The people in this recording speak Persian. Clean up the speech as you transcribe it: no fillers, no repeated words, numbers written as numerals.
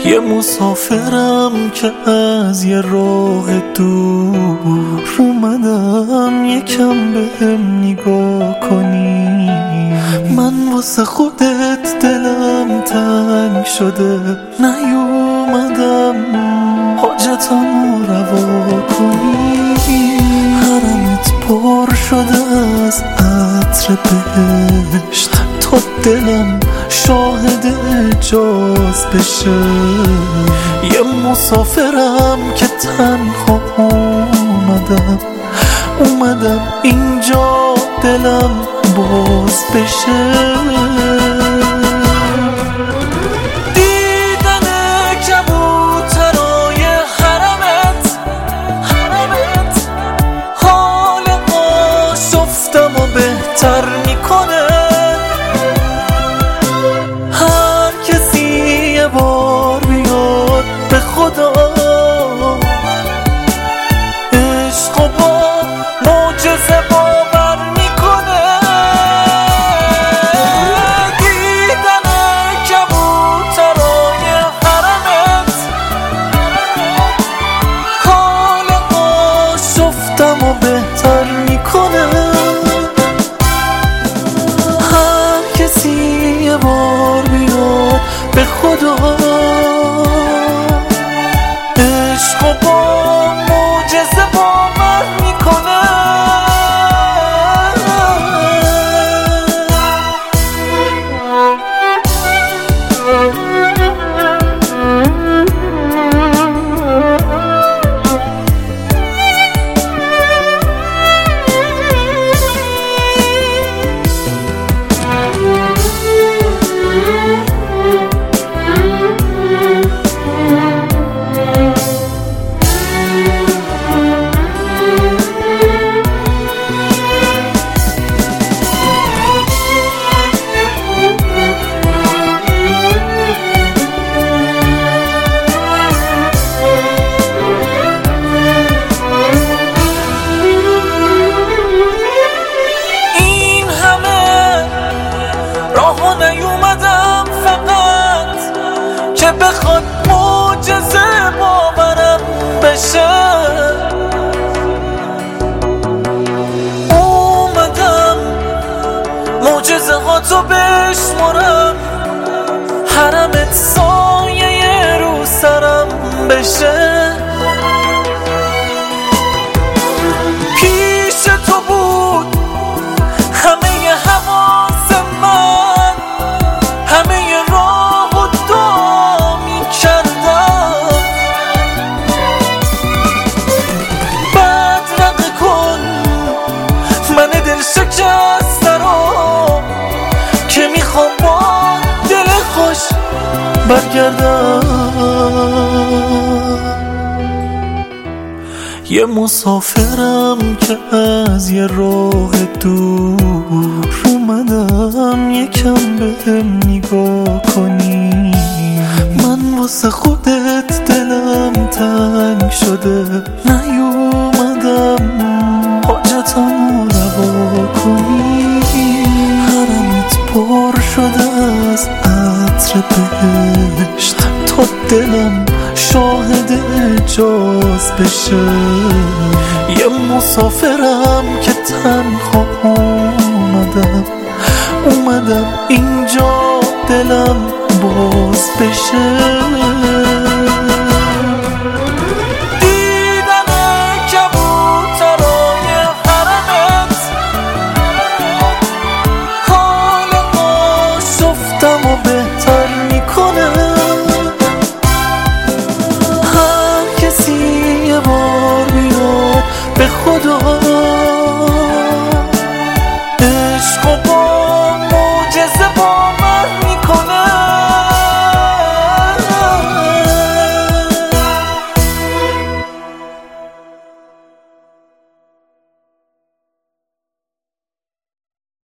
یه مسافرم که از یه راه دور اومدم یکم بهم نگاه کنی. من واسه خودت دلم تنگ شده، نیومدم حاجتمو روا کنی. حرمت پر شده از عطر بهشت تا دلم شاهد اجاز بشه. یه مسافرم که تنها اومدم اینجا دلم باز بشه. دیدن کبوترای حرمت حال آشفتمو بهتر میکنه. هر کسی یه بار بیاد به خدا، عشق و با معجزه باور میکنه. دیدن کبوترای حرمت حال آشفتمو بهتر میکنه. هر کسی یه بار بیاد به خدا، عشق و با معجزه باور میکنه. نیومدم فقط که بخواد معجزه باورم بشه. اومدم معجزه ها تو بشمرم، حرمت سایه رو سرم بشه. پیش تو بود همه حواس من، همه راه و دعا می‌کردم. بدرقه کن من دل شکسته رو که میخوام با دل خوش برگردم. یه مسافرم که از یه راه دور اومدم یکم بهم نگاه کنی. من واسه خودت دلم تنگ شده، نیومدم حاجتمو روا کنی. حرمت پر شده از عطر بهشت تا دلم شاهد اجاز بشه. یه مسافرم که تنها اومدم اینجا دلم باز بشه. دیدن کبوترای حرمت حال آشفتمو بهتر میکنه. هر کسی یه بار بیاد به خدا، عشق و